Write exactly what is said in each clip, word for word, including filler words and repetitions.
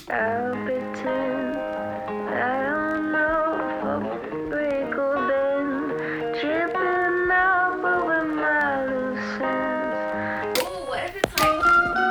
I'll pretend I don't know if I'll break or bend, tripping up over my loose ends. Ooh, what if it's like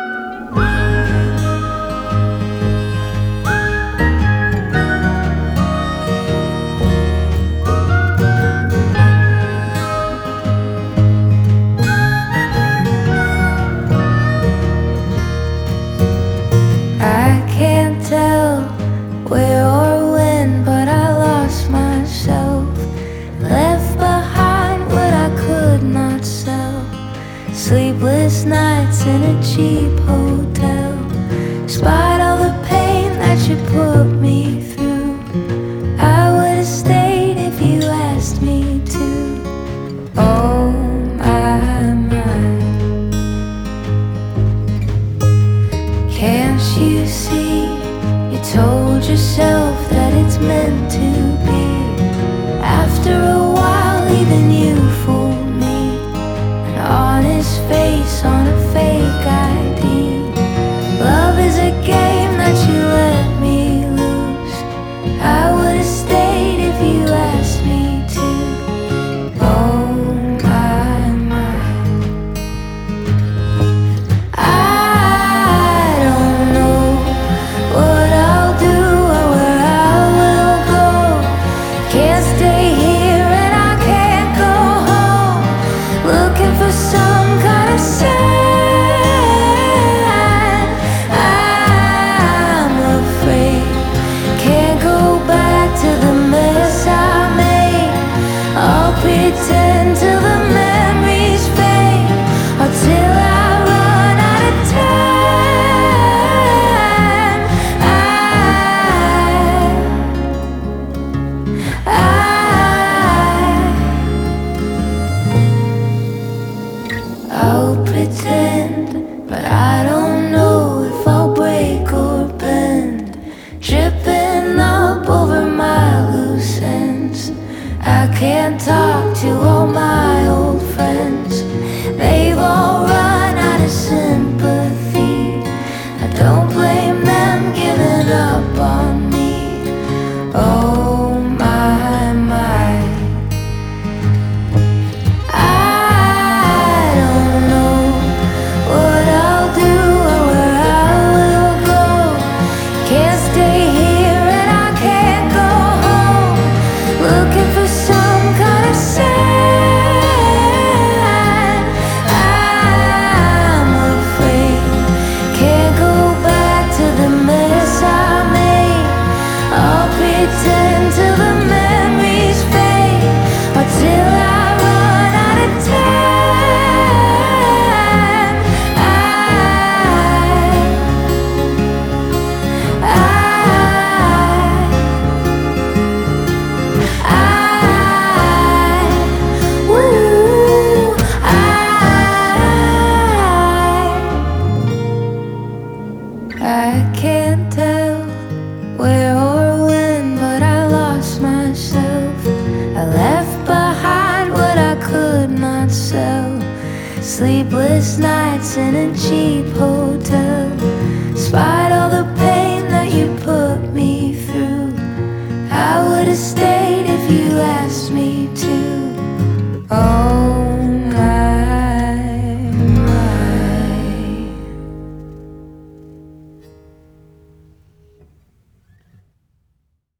I can't tell where or when, but I lost myself. Left behind what I could not sell. Sleepless nights in a cheap hotel. Spite all the pain that you put me through, I would have stayed if you asked me to. Oh my, my. Can't you see? You told yourself that it's meant to be. After a while, even you fooled me. An honest face on a fake I D. Love is a game that you let me lose. I would have stayed if you asked me to. Oh my, my. I don't know what I'll do or where I will go. Can't stay here and I can't go home. Looking for some kind of sign. I'm afraid can't go back to the mess I made. I'll pretend till the memories fade, or till I run out of time. I, I, I'll pretend, but I don't know if I'll break or bend, tripping up over my loose ends. I can't talk to all my old friends. They've all run out of sympathy. I don't blame them giving up on me. Oh my, my. I don't know what I'll do or where I will go. Can't stay here and I can't go home. Looking for some kind of sign. I'm afraid can't go back to the mess I made. I'll pretend till the memories fade, or till I run out of time. I, I, ooh, I, I can't tell where or when, but I lost myself. I left behind what I could not sell. Sleepless nights in a cheap hotel.